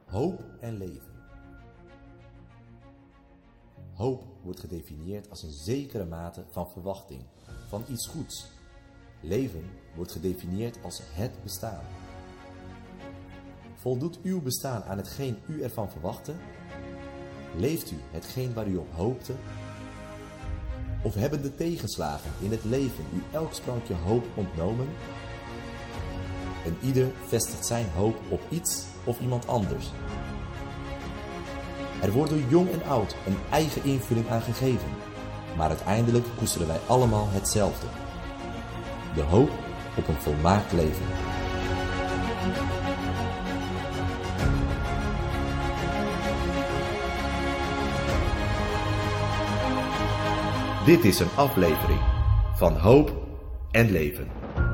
Hoop en leven. Hoop wordt gedefinieerd als een zekere mate van verwachting, van iets goeds. Leven wordt gedefinieerd als het bestaan. Voldoet uw bestaan aan hetgeen u ervan verwachtte? Leeft u hetgeen waar u op hoopte? Of hebben de tegenslagen in het leven u elk sprankje hoop ontnomen? En ieder vestigt zijn hoop op iets of iemand anders. Er wordt door jong en oud een eigen invulling aan gegeven, maar uiteindelijk koesteren wij allemaal hetzelfde: de hoop op een volmaakt leven. Dit is een aflevering van Hoop en Leven.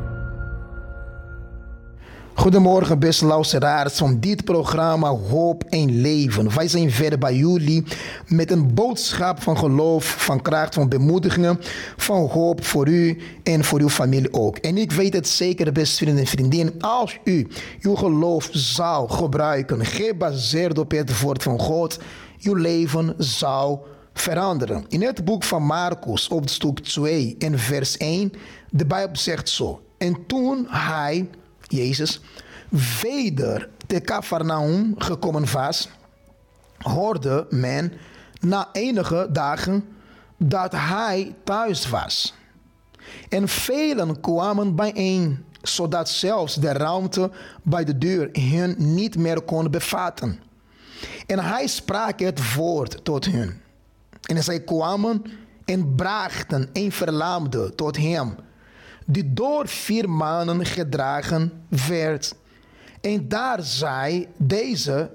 Goedemorgen beste luisteraars van dit programma Hoop en Leven. Wij zijn verder bij jullie met een boodschap van geloof, van kracht, van bemoedigingen, van hoop voor u en voor uw familie ook. En ik weet het zeker, beste vrienden en vriendinnen, als u uw geloof zou gebruiken, gebaseerd op het woord van God, uw leven zou veranderen. In het boek van Marcus, op stuk 2 en vers 1, de Bijbel zegt zo: en toen hij, Jezus, weder te Cafarnaum gekomen was, hoorde men na enige dagen dat hij thuis was. En velen kwamen bijeen, zodat zelfs de ruimte bij de deur hen niet meer kon bevatten. En hij sprak het woord tot hen. En zij kwamen en brachten een verlamde tot hem, die door 4 maanden gedragen werd. En daar zij deze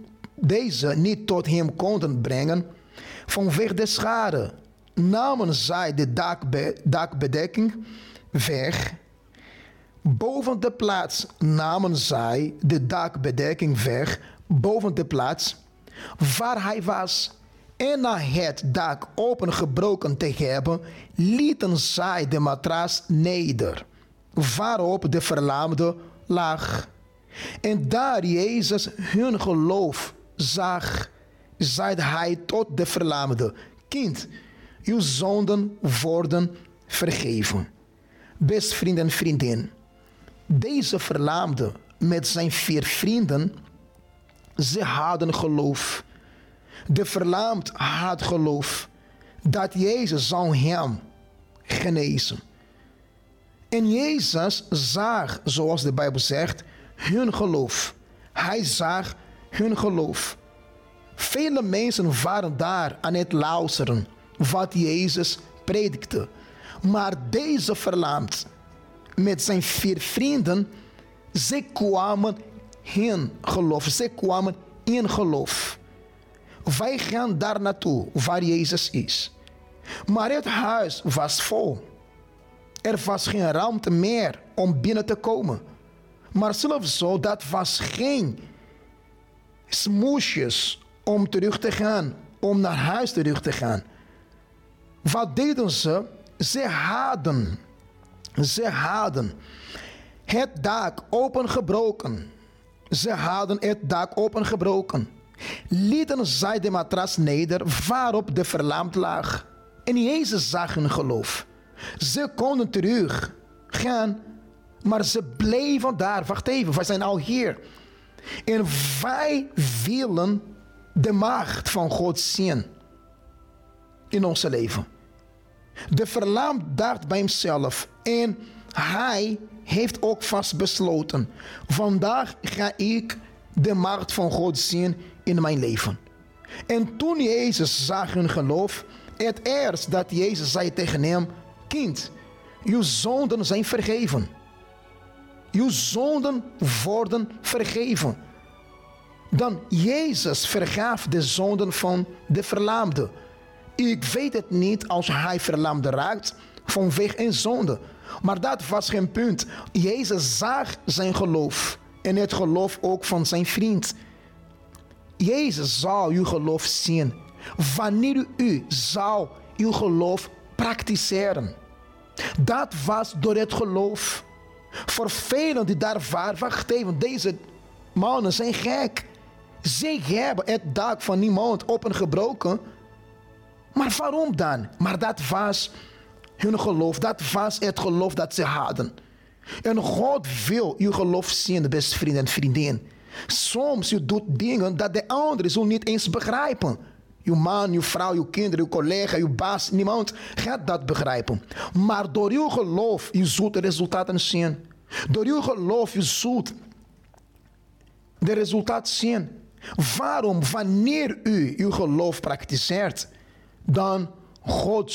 niet tot hem konden brengen, vanwege de schade, namen zij de dakbedekking weg. Boven de plaats namen zij de dakbedekking weg, boven de plaats waar hij was. En na het dak opengebroken te hebben, lieten zij de matras neder, waarop de verlamde lag. En daar Jezus hun geloof zag, zeide hij tot de verlamde: kind, uw zonden worden vergeven. Beste vrienden en vriendin, deze verlamde met zijn 4 vrienden, ze hadden geloof. De verlamd had geloof dat Jezus zou hem genezen. En Jezus zag, zoals de Bijbel zegt, hun geloof. Hij zag hun geloof. Vele mensen waren daar aan het luisteren wat Jezus predikte. Maar deze verlamd met zijn 4 vrienden, ze kwamen in geloof. Ze kwamen in geloof. Wij gaan daar naartoe waar Jezus is. Maar het huis was vol. Er was geen ruimte meer om binnen te komen. Maar zelfs zo, dat was geen smoesjes om terug te gaan, om naar huis terug te gaan. Wat deden ze? Ze hadden het dak opengebroken. Ze hadden het dak opengebroken. Lieten zij de matras neder waarop de verlamd lag. En Jezus zag hun geloof. Ze konden terug gaan, maar ze bleven daar. Wacht even, wij zijn al hier. En wij willen de macht van God zien in ons leven. De verlamd dacht bij hemzelf en hij heeft ook vast besloten: vandaag ga ik de macht van God zien in mijn leven. En toen Jezus zag hun geloof, het eerst dat Jezus zei tegen hem: kind, uw zonden zijn vergeven. Uw zonden worden vergeven. Dan Jezus vergaf de zonden van de verlamde. Ik weet het niet als hij verlamd raakt vanwege een zonde. Maar dat was geen punt. Jezus zag zijn geloof en het geloof ook van zijn vriend. Jezus zal uw geloof zien wanneer u zou uw geloof praktiseren. Dat was door het geloof. Voor velen die daar waren, wacht even, deze mannen zijn gek. Zij hebben het dak van niemand opengebroken. Maar waarom dan? Maar dat was hun geloof. Dat was het geloof dat ze hadden. En God wil uw geloof zien, beste vrienden en vriendinnen. Soms je doet dingen dat de anderen zo niet eens begrijpen. Uw man, uw vrouw, uw kinderen, uw collega, uw baas, niemand gaat dat begrijpen. Maar door uw geloof, je zult de resultaten zien. Door uw geloof, je zult de resultaten zien. Waarom? Wanneer u uw geloof praktiseert, dan God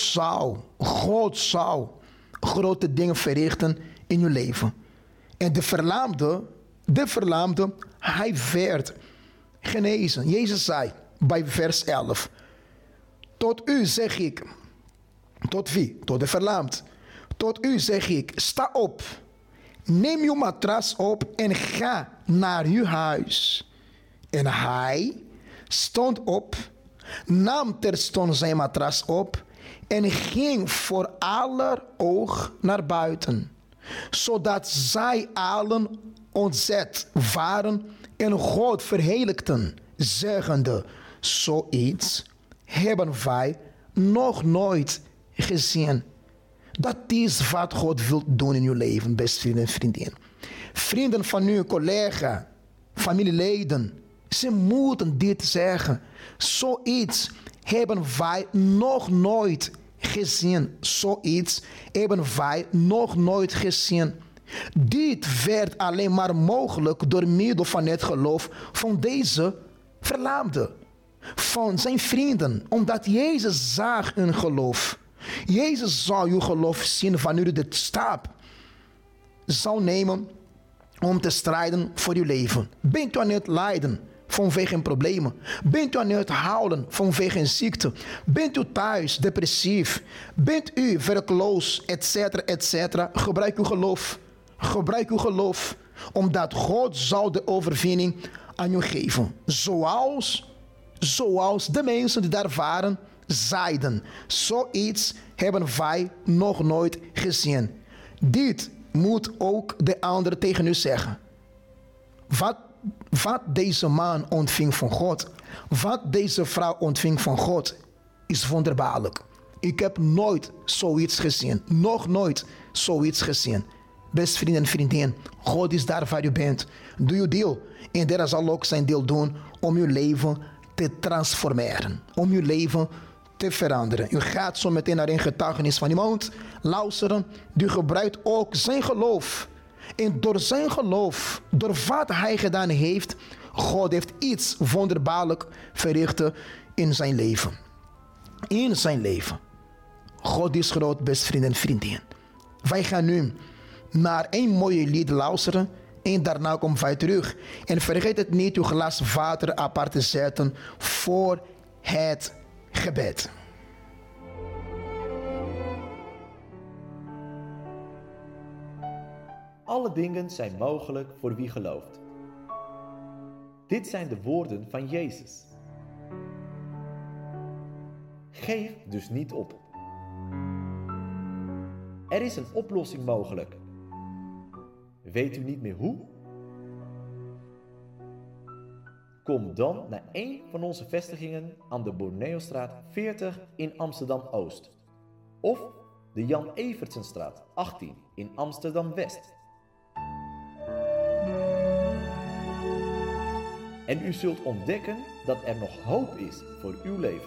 zou grote dingen verrichten in uw leven. En de verlamde, hij werd genezen. Jezus zei bij vers 11. Tot u zeg ik. Tot wie? Tot de verlamd. Tot u zeg ik, sta op. Neem uw matras op en ga naar uw huis. En hij stond op, nam terstond zijn matras op en ging voor aller oog naar buiten. Zodat zij allen ontzet waren en God verheerlijkten, zeggende, zoiets hebben wij nog nooit gezien. Dat is wat God wil doen in uw leven, beste vrienden en vriendinnen. Vrienden van uw collega, familieleden, ze moeten dit zeggen. Zoiets hebben wij nog nooit gezien. Zoiets hebben wij nog nooit gezien. Dit werd alleen maar mogelijk door middel van het geloof van deze verlamde. Van zijn vrienden. Omdat Jezus zag hun geloof. Jezus zou uw geloof zien wanneer u de stap zou nemen om te strijden voor uw leven. Bent u aan het lijden vanwege problemen? Bent u aan het huilen vanwege een ziekte? Bent u thuis depressief? Bent u werkloos, etc. Gebruik uw geloof. Gebruik uw geloof. Omdat God zal de overwinning aan u geven. Zoals de mensen die daar waren zeiden. Zoiets hebben wij nog nooit gezien. Dit moet ook de anderen tegen u zeggen. Wat deze man ontving van God, wat deze vrouw ontving van God, is wonderbaarlijk. Ik heb nooit zoiets gezien. Nog nooit zoiets gezien. Beste vrienden en vriendinnen, God is daar waar u bent. Doe uw deel. En hij zal ook zijn deel doen om uw leven te transformeren. Om uw leven te veranderen. U gaat zo meteen naar een getuigenis van iemand luisteren. Die gebruikt ook zijn geloof. En door zijn geloof, door wat hij gedaan heeft, God heeft iets wonderbaarlijk verricht in zijn leven. In zijn leven. God is groot, beste vrienden en vriendinnen. Wij gaan nu naar een mooie lied luisteren. En daarna komen wij terug. En vergeet het niet uw glas water apart te zetten voor het gebed. Alle dingen zijn mogelijk voor wie gelooft. Dit zijn de woorden van Jezus. Geef dus niet op. Er is een oplossing mogelijk. Weet u niet meer hoe? Kom dan naar een van onze vestigingen aan de Borneostraat 40 in Amsterdam-Oost. Of de Jan Evertsenstraat 18 in Amsterdam-West. En u zult ontdekken dat er nog hoop is voor uw leven.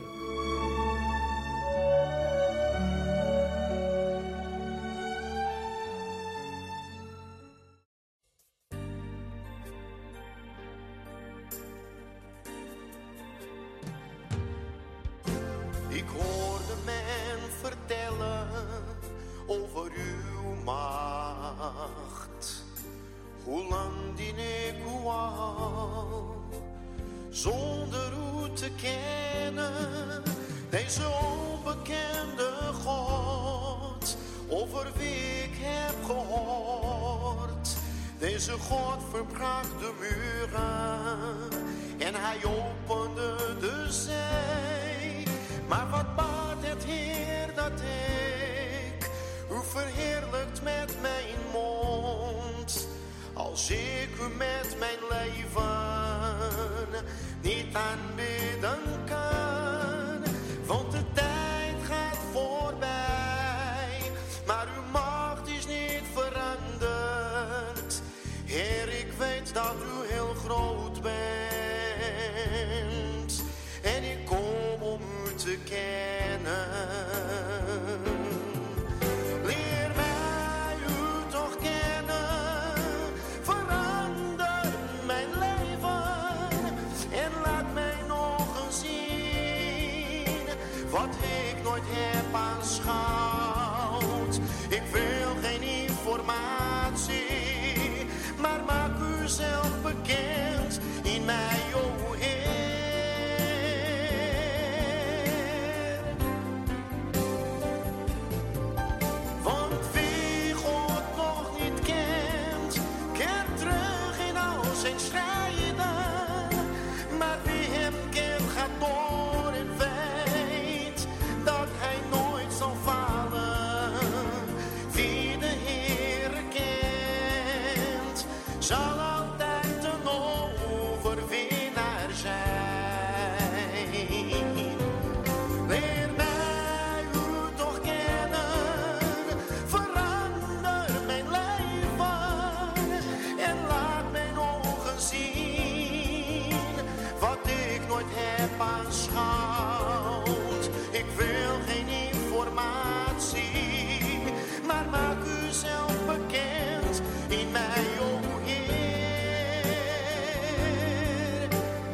Ik hoorde men vertellen over uw macht. Hoe lang dien ik u al, zonder u te kennen, deze onbekende God, over wie ik heb gehoord. Deze God verbrak de muren en hij opende de zee. Maar wat baat het, Heer, dat ik u verheerlijkt met mijn mond, als ik u met mijn leven niet aanbidden kan. Want de tijd gaat voorbij, maar uw macht is niet veranderd. Heer, ik weet dat u heel groot bent. En ik kom om u te kennen. Leer mij u toch kennen. Verander mijn leven. En laat mij nog eens zien wat ik nooit heb aanschouwd. Ik wil geen informatie, maar maak u zelf bekend in mij, o Heer. Want wie God nog niet kent, keert terug in al zijn strijden. Maar wie hem kent, gaat door en weet dat hij nooit zal falen. Wie de Heere kent, zal altijd een overwinnaar zijn. Leer mij u toch kennen, verander mijn leven en laat mij nog eens zien wat ik nooit heb aanschouwd. Ik wil geen informatie, maar maak u zelf bekend in mij, o Heer.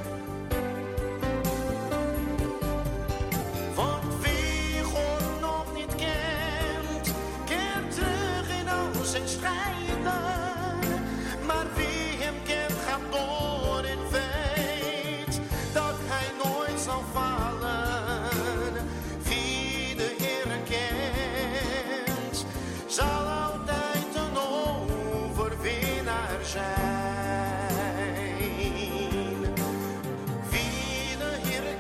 Want wie God nog niet kent, keert terug in al zijn strijden. Maar wie hem kent, gaat door en weet dat hij nooit zal falen. Wie de Heere kent, zal altijd een overwinnaar zijn. Wie de Heere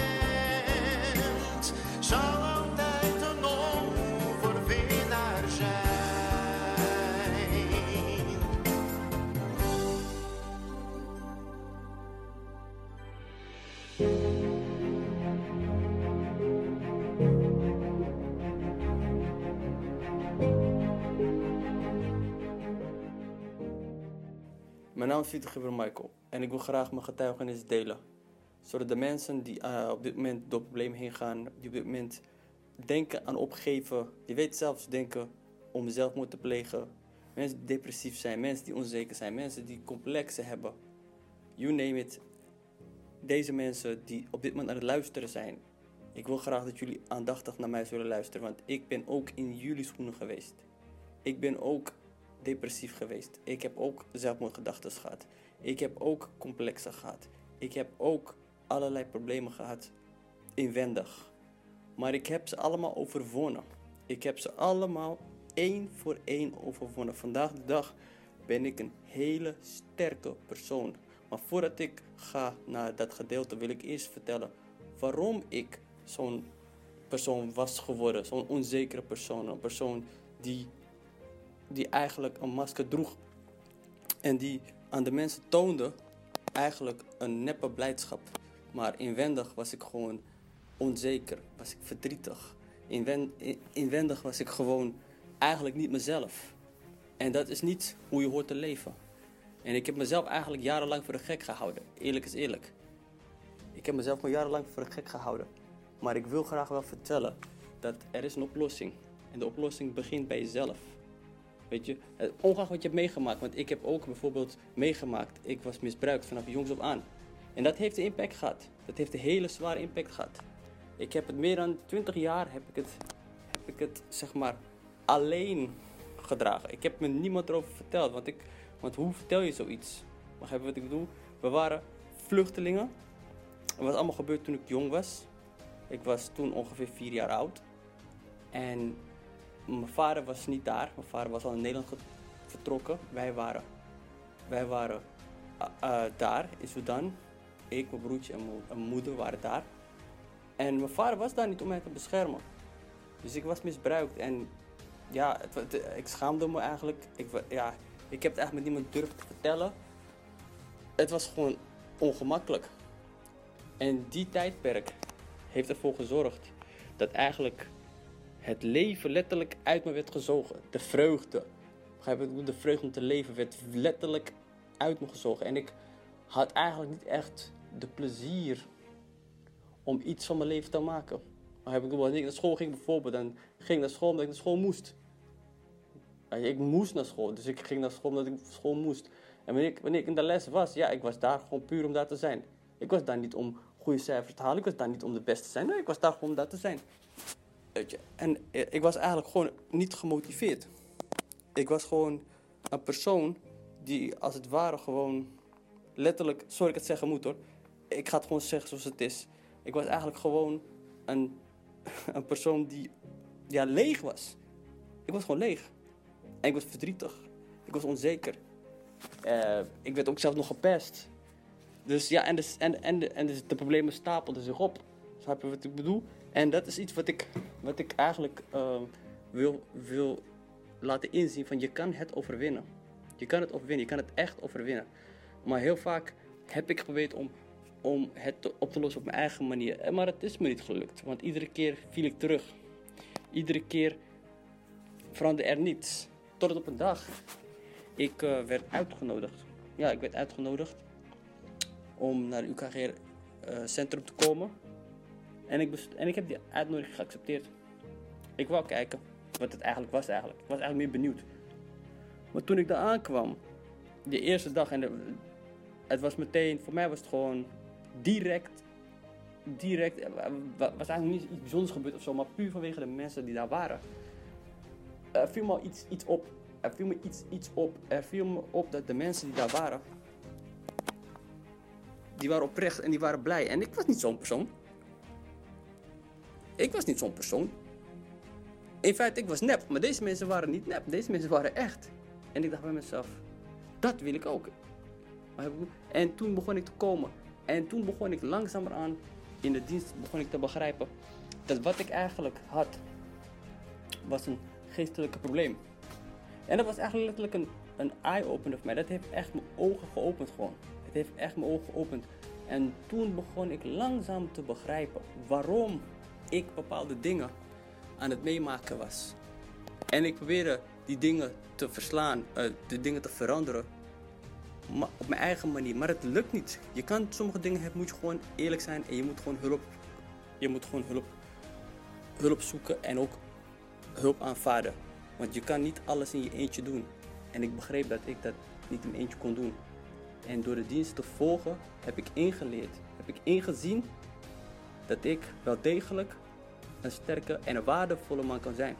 kent, zal altijd een overwinnaar zijn. Mijn naam is Vito Gibber Michael en ik wil graag mijn getuigenis delen. Zodat de mensen die op dit moment door problemen heen gaan, die op dit moment denken aan opgeven, die weten zelfs denken om zelfmoord te plegen. Mensen die depressief zijn, mensen die onzeker zijn, mensen die complexen hebben. You name it. Deze mensen die op dit moment aan het luisteren zijn. Ik wil graag dat jullie aandachtig naar mij zullen luisteren, want ik ben ook in jullie schoenen geweest. Ik ben ook depressief geweest. Ik heb ook zelfmoordgedachten gehad. Ik heb ook complexen gehad. Ik heb ook allerlei problemen gehad inwendig. Maar ik heb ze allemaal overwonnen. Ik heb ze allemaal één voor één overwonnen. Vandaag de dag ben ik een hele sterke persoon. Maar voordat ik ga naar dat gedeelte wil ik eerst vertellen waarom ik zo'n persoon was geworden. Zo'n onzekere persoon. Een persoon die eigenlijk een masker droeg. En die aan de mensen toonde eigenlijk een neppe blijdschap. Maar inwendig was ik gewoon onzeker. Was ik verdrietig. Inwendig was ik gewoon eigenlijk niet mezelf. En dat is niet hoe je hoort te leven. En ik heb mezelf eigenlijk jarenlang voor de gek gehouden. Eerlijk is eerlijk. Ik heb mezelf maar jarenlang voor de gek gehouden. Maar ik wil graag wel vertellen dat er is een oplossing. En de oplossing begint bij jezelf. Weet je, ongeacht wat je hebt meegemaakt. Want ik heb ook bijvoorbeeld meegemaakt. Ik was misbruikt vanaf jongs af aan. En dat heeft een impact gehad. Dat heeft een hele zware impact gehad. Ik heb het meer dan 20 jaar heb ik het zeg maar alleen gedragen. Ik heb me niemand erover verteld. Want hoe vertel je zoiets? Begrijp je wat ik bedoel? We waren vluchtelingen. Het was allemaal gebeurd toen ik jong was. Ik was toen ongeveer 4 jaar oud. En mijn vader was niet daar. Mijn vader was al in Nederland vertrokken. Wij waren daar in Sudan. Ik, mijn broertje en mijn moeder waren daar. En mijn vader was daar niet om mij te beschermen. Dus ik was misbruikt. En ja, ik schaamde me eigenlijk. Ik heb het eigenlijk met niemand durven te vertellen. Het was gewoon ongemakkelijk. En die tijdperk heeft ervoor gezorgd dat eigenlijk het leven letterlijk uit me werd gezogen. De vreugde. Begrijp je? De vreugde om te leven werd letterlijk uit me gezogen. En ik had eigenlijk niet echt de plezier om iets van mijn leven te maken. Wanneer ik naar school ging bijvoorbeeld, dan ging ik naar school omdat ik naar school moest. Ik moest naar school, dus ik ging naar school omdat ik naar school moest. En wanneer ik in de les was, ja, ik was daar gewoon puur om daar te zijn. Ik was daar niet om goede cijfers te halen, ik was daar niet om de beste te zijn. Nee, ik was daar gewoon om daar te zijn. Weet je? En ik was eigenlijk gewoon niet gemotiveerd. Ik was gewoon een persoon die als het ware gewoon letterlijk, sorry ik het zeggen moet hoor. Ik ga het gewoon zeggen zoals het is. Ik was eigenlijk gewoon een persoon die leeg was. Ik was gewoon leeg. En ik was verdrietig. Ik was onzeker. Ik werd ook zelf nog gepest. Dus ja, en de problemen stapelden zich op. Snap je wat ik bedoel? En dat is iets wat ik eigenlijk wil laten inzien van je kan het overwinnen. Je kan het overwinnen, je kan het echt overwinnen. Maar heel vaak heb ik geprobeerd om het op te lossen op mijn eigen manier. Maar het is me niet gelukt, want iedere keer viel ik terug. Iedere keer veranderde er niets. Tot op een dag ik werd uitgenodigd. Ja, ik werd uitgenodigd om naar het UKG-centrum te komen. En ik heb die uitnodiging geaccepteerd. Ik wou kijken wat het eigenlijk was eigenlijk. Ik was eigenlijk meer benieuwd. Maar toen ik daar aankwam, de eerste dag, en het was meteen, voor mij was het gewoon direct, was eigenlijk niet iets bijzonders gebeurd of zo, maar puur vanwege de mensen die daar waren. Er viel me iets op. Er viel me op dat de mensen die daar waren, die waren oprecht en die waren blij. En ik was niet zo'n persoon. In feite, ik was nep, maar deze mensen waren niet nep. Deze mensen waren echt. En ik dacht bij mezelf, dat wil ik ook. En toen begon ik te komen. En toen begon ik langzamerhand in de dienst te begrijpen dat wat ik eigenlijk had, was een geestelijke probleem. En dat was eigenlijk letterlijk een eye-opener voor mij. Dat heeft echt mijn ogen geopend gewoon. Het heeft echt mijn ogen geopend. En toen begon ik langzaam te begrijpen waarom ik bepaalde dingen aan het meemaken was. En ik probeerde die dingen te verslaan, de dingen te veranderen. Maar op mijn eigen manier. Maar het lukt niet. Je kan sommige dingen hebben, moet je gewoon eerlijk zijn en je moet gewoon hulp zoeken en ook hulp aanvaarden. Want je kan niet alles in je eentje doen. En ik begreep dat ik dat niet in mijn eentje kon doen. En door de dienst te volgen heb ik ingeleerd. Heb ik ingezien dat ik wel degelijk een sterke en een waardevolle man kan zijn.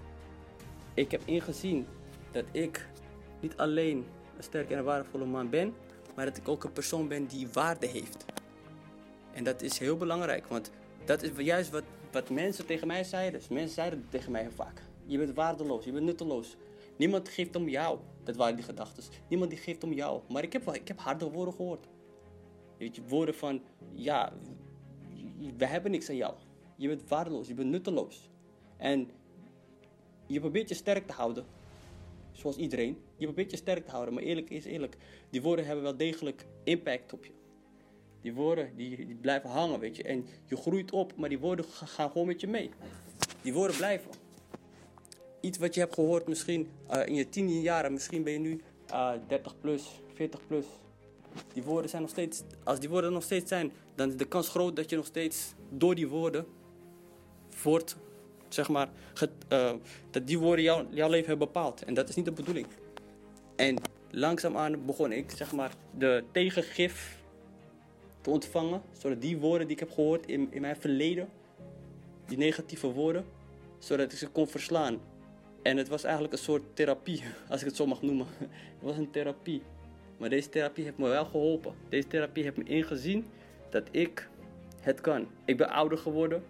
Ik heb ingezien dat ik niet alleen een sterke en een waardevolle man ben, maar dat ik ook een persoon ben die waarde heeft. En dat is heel belangrijk, want dat is juist wat mensen tegen mij zeiden. Dus mensen zeiden tegen mij heel vaak: je bent waardeloos, je bent nutteloos. Niemand geeft om jou. Dat waren die gedachten. Niemand die geeft om jou. Maar ik heb harde woorden gehoord. Weet je, woorden van, ja, we hebben niks aan jou. Je bent waardeloos, je bent nutteloos. En je probeert je sterk te houden. Zoals iedereen. Je probeert je sterk te houden, maar eerlijk is eerlijk. Die woorden hebben wel degelijk impact op je. Die woorden die blijven hangen, weet je. En je groeit op, maar die woorden gaan gewoon met je mee. Die woorden blijven. Iets wat je hebt gehoord misschien in je 10 jaren, misschien ben je nu 30 plus, 40 plus. Die woorden zijn nog steeds, als die woorden nog steeds zijn, dan is de kans groot dat je nog steeds door die woorden voort, zeg maar, dat die woorden jouw leven hebben bepaald. En dat is niet de bedoeling. En langzaamaan begon ik, zeg maar, de tegengif te ontvangen, zodat die woorden die ik heb gehoord in mijn verleden, die negatieve woorden, zodat ik ze kon verslaan. En het was eigenlijk een soort therapie, als ik het zo mag noemen. Het was een therapie. Maar deze therapie heeft me wel geholpen. Deze therapie heeft me ingezien dat ik het kan. Ik ben ouder geworden.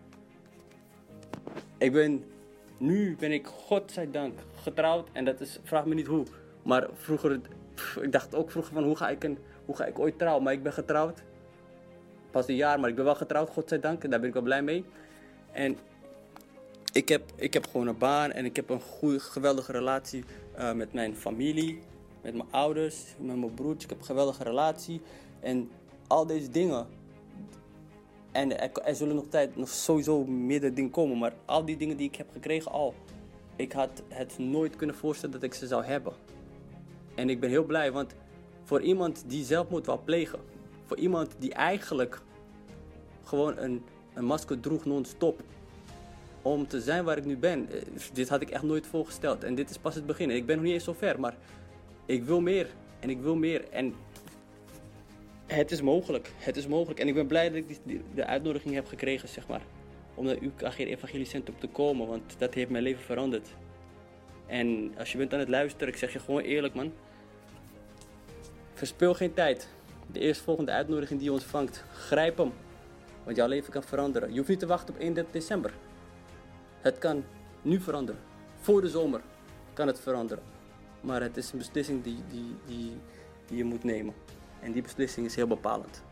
Nu ben ik, godzijdank, getrouwd. En dat is, vraag me niet hoe. Maar vroeger, ik dacht ook vroeger van hoe ga ik ooit trouwen. Maar ik ben getrouwd. Pas een jaar, maar ik ben wel getrouwd, godzijdank. En daar ben ik wel blij mee. En ik heb gewoon een baan en ik heb een goede, geweldige relatie met mijn familie, met mijn ouders, met mijn broertje. Ik heb een geweldige relatie. En al deze dingen, En er zullen nog sowieso meer dingen komen. Maar al die dingen die ik heb gekregen al. Ik had het nooit kunnen voorstellen dat ik ze zou hebben. En ik ben heel blij, want voor iemand die zelfmoord wou plegen. Voor iemand die eigenlijk gewoon een masker droeg non-stop. Om te zijn waar ik nu ben. Dit had ik echt nooit voorgesteld. En dit is pas het begin. En ik ben nog niet eens zo ver, maar ik wil meer. En ik wil meer. En het is mogelijk. Het is mogelijk. En ik ben blij dat ik de uitnodiging heb gekregen, zeg maar. Om naar UKG Evangeliecentrum te komen. Want dat heeft mijn leven veranderd. En als je bent aan het luisteren, ik zeg je gewoon eerlijk, man. Verspil geen tijd. De eerstvolgende uitnodiging die je ontvangt, grijp hem. Want jouw leven kan veranderen. Je hoeft niet te wachten op 1 december. Het kan nu veranderen. Voor de zomer kan het veranderen. Maar het is een beslissing die je moet nemen. En die beslissing is heel bepalend.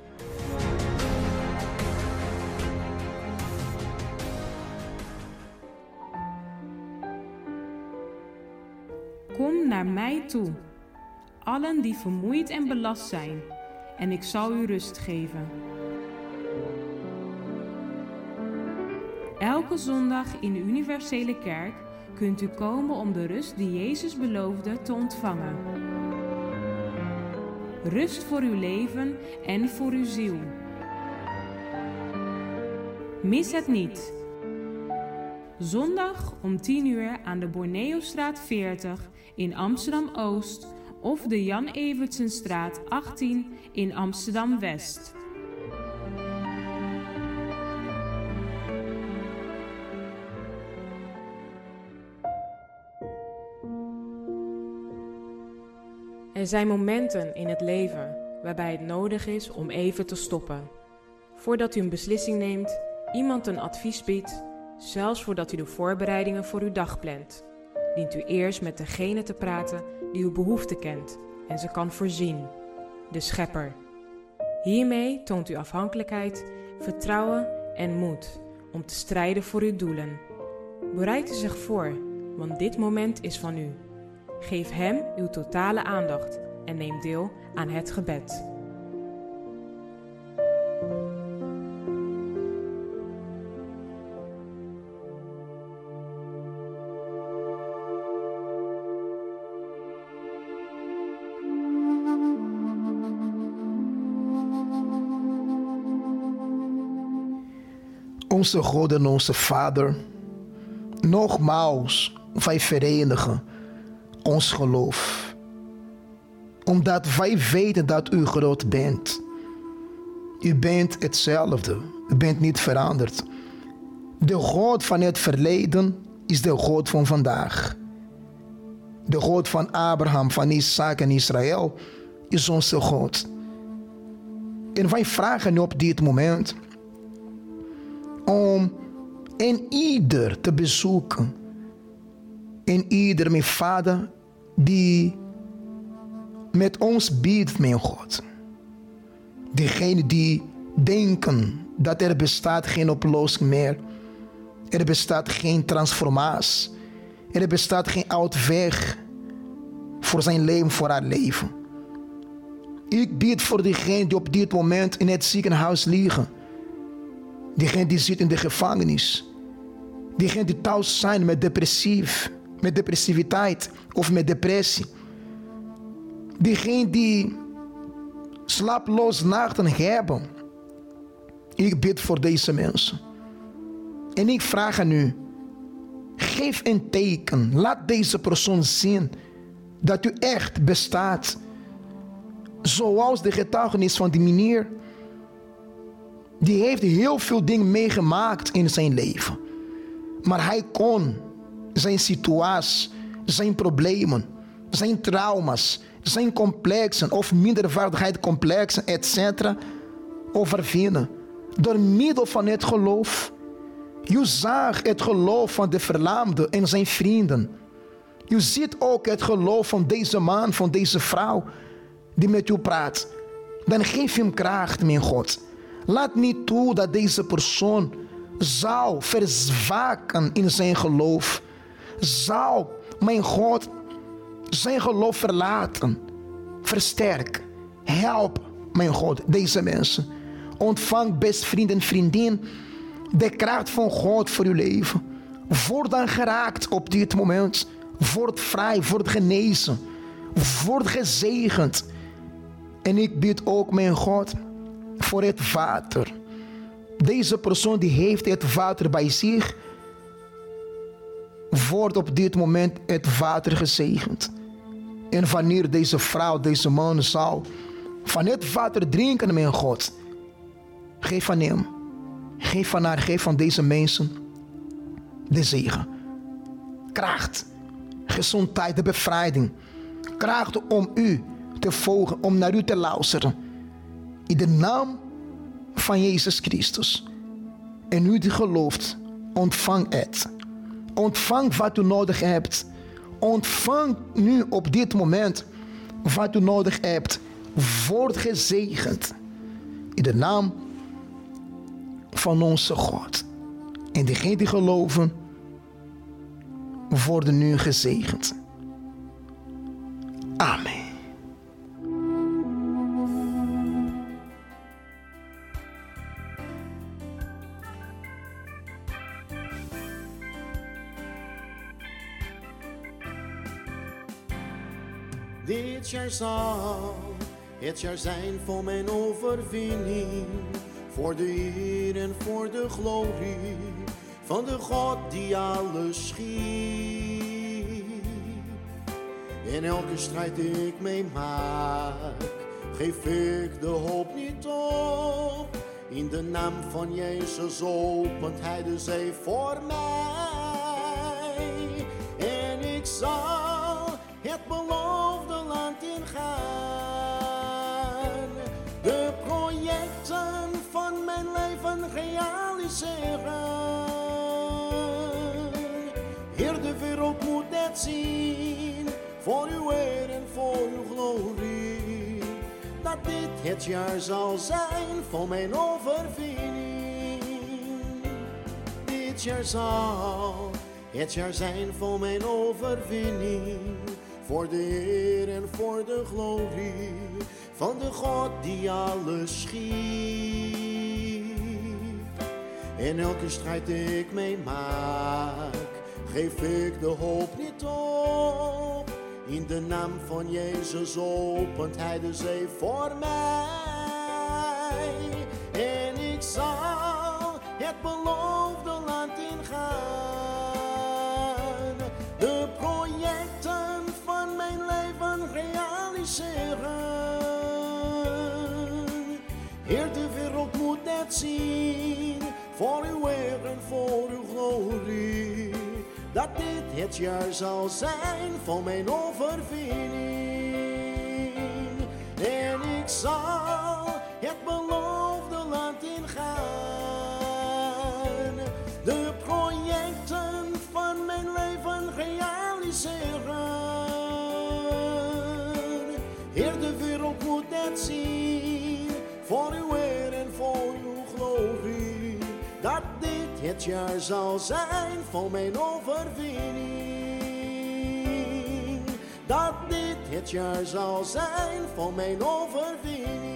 Kom naar mij toe, allen die vermoeid en belast zijn, en ik zal u rust geven. Elke zondag in de Universele Kerk kunt u komen om de rust die Jezus beloofde te ontvangen. Rust voor uw leven en voor uw ziel. Mis het niet. Zondag om 10 uur aan de Borneostraat 40 in Amsterdam-Oost of de Jan Evertsenstraat 18 in Amsterdam-West. Er zijn momenten in het leven waarbij het nodig is om even te stoppen. Voordat u een beslissing neemt, iemand een advies biedt, zelfs voordat u de voorbereidingen voor uw dag plant, dient u eerst met degene te praten die uw behoefte kent en ze kan voorzien, de Schepper. Hiermee toont u afhankelijkheid, vertrouwen en moed om te strijden voor uw doelen. Bereid u zich voor, want dit moment is van u. Geef hem uw totale aandacht en neem deel aan het gebed. Onze God en onze Vader, nogmaals, wij verenigen ons geloof. Omdat wij weten dat u groot bent. U bent hetzelfde. U bent niet veranderd. De God van het verleden is de God van vandaag. De God van Abraham, van Isaac en Israël is onze God. En wij vragen nu op dit moment om en ieder te bezoeken. En ieder, mijn Vader, die met ons biedt, mijn God. Diegenen die denken dat er bestaat geen oplossing meer. Er bestaat geen transformatie. Er bestaat geen uitweg voor zijn leven, voor haar leven. Ik bid voor diegenen die op dit moment in het ziekenhuis liggen. Diegenen die zitten in de gevangenis. Diegenen die thuis zijn met depressiviteit of met depressie. Diegenen die slaaploze nachten hebben. Ik bid voor deze mensen. En ik vraag aan u, geef een teken. Laat deze persoon zien dat u echt bestaat. Zoals de getuigenis van die meneer. Die heeft heel veel dingen meegemaakt in zijn leven. Maar hij kon zijn situatie, zijn problemen, zijn trauma's, zijn complexen of minderwaardigheidscomplexen, etc. overwinnen. Door middel van het geloof. Je zag het geloof van de verlamde en zijn vrienden. Je ziet ook het geloof van deze man, van deze vrouw die met u praat. Dan geef hem kracht, mijn God. Laat niet toe dat deze persoon zou verzwaken in zijn geloof. Zou, mijn God, zijn geloof verlaten. Versterk, help, mijn God, deze mensen. Ontvang, best vriend en vriendin, de kracht van God voor uw leven. Word dan geraakt op dit moment. Word vrij, word genezen. Word gezegend. En ik bid ook, mijn God, voor het water. Deze persoon die heeft het water bij zich. Wordt op dit moment het water gezegend. En wanneer deze vrouw, deze man zal van het water drinken, mijn God, geef van hem, geef van haar, geef van deze mensen de zegen. Kracht, gezondheid, de bevrijding. Kracht om u te volgen, om naar u te luisteren. In de naam van Jezus Christus. En u die gelooft, ontvang het. Ontvang wat u nodig hebt. Ontvang nu op dit moment wat u nodig hebt. Word gezegend. In de naam van onze God. En degenen die geloven, worden nu gezegend. Amen. Dit jaar zal het jaar zijn voor mijn overwinning. Voor de eer en voor de glorie van de God die alles schiep. In elke strijd die ik meemaak, geef ik de hoop niet op. In de naam van Jezus opent Hij de zee voor mij. En ik zal het beloofde land ingaan. De projecten van mijn leven realiseren. Heer, de wereld moet het zien, voor uw eer en voor uw glorie. Dat dit het jaar zal zijn voor mijn overwinning. Dit jaar zal het jaar zijn voor mijn overwinning. Voor de eer en voor de glorie van de God die alles schiep. In elke strijd die ik meemaak, geef ik de hoop niet op. In de naam van Jezus opent Hij de zee voor mij. En ik zal het beloofde land ingaan. De projecten van mijn leven realiseren. Heer, de wereld moet het zien, voor uw eer en voor uw glorie. Dat dit het jaar zal zijn voor mijn overwinning. En ik zal het beloofde land ingaan. De projecten van mijn leven realiseren. Heer, de wereld moet het zien, voor uw eer en voor uw glorie. Dat dit het jaar zal zijn voor mijn overwinning. Dat dit het jaar zal zijn voor mijn overwinning.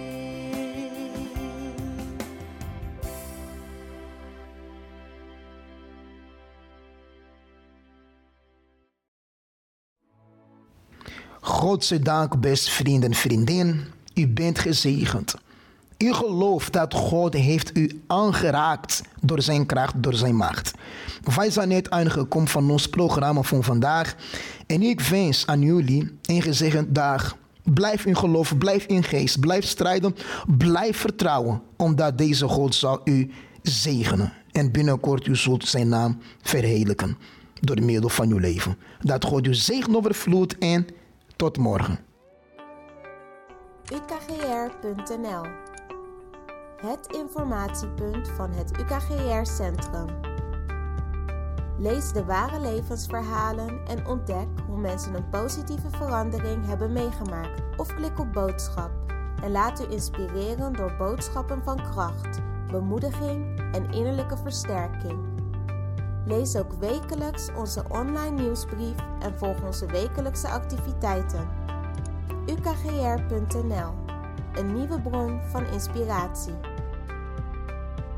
Godzijdank, beste vrienden en vriendin, u bent gezegend. U gelooft dat God heeft u aangeraakt door zijn kracht, door zijn macht. Wij zijn net aangekomen van ons programma van vandaag. En ik wens aan jullie een gezegend dag. Blijf in geloof, blijf in geest, blijf strijden, blijf vertrouwen. Omdat deze God zal u zegenen. En binnenkort u zult zijn naam verheerlijken door middel van uw leven. Dat God u zegen overvloedt en tot morgen. UKGR.nl, het informatiepunt van het UKGR-centrum. Lees de ware levensverhalen en ontdek hoe mensen een positieve verandering hebben meegemaakt. Of klik op boodschap en laat u inspireren door boodschappen van kracht, bemoediging en innerlijke versterking. Lees ook wekelijks onze online nieuwsbrief en volg onze wekelijkse activiteiten. UKGR.nl, een nieuwe bron van inspiratie.